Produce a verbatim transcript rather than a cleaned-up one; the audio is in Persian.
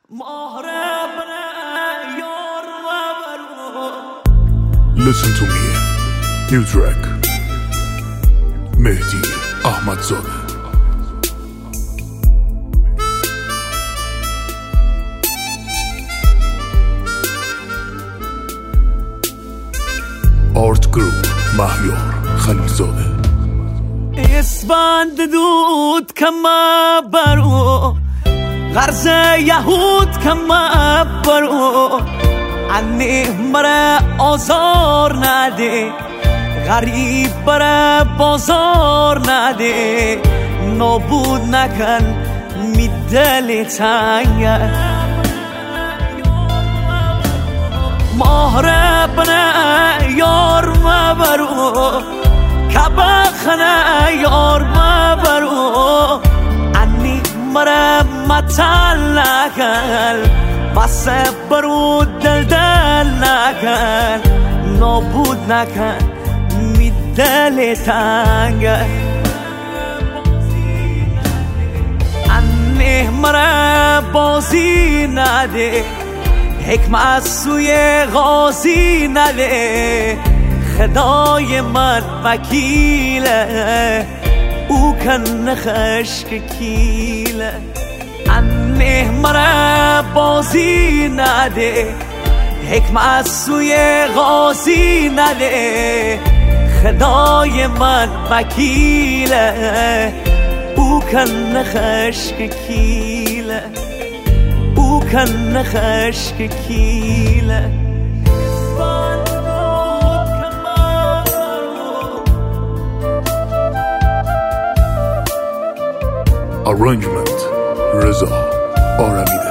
Listen to me. New track. مهدی احمدزاده. آرت گروپ مهیار خلیلزاده. اسفند دود کما برو غرز یهود کما برو انی مرا آزار نده غریب برا بازار نده نابود نکن می دل تنگ ماه بنا یار مبرو کبا خنا یار مبرو انی مرا متال نکن بس برو دل دل نکن نابود نکن می دل تنگ انه مرا بازی نده حکمت سوی غازی نده خدای من وکیله او کن خشک کیله انه مرا بازی نده حکمت سوی غازی نده خدای من وکیله او کن خشک کیله او کن خشک کیله Arrangement رضا آرمین.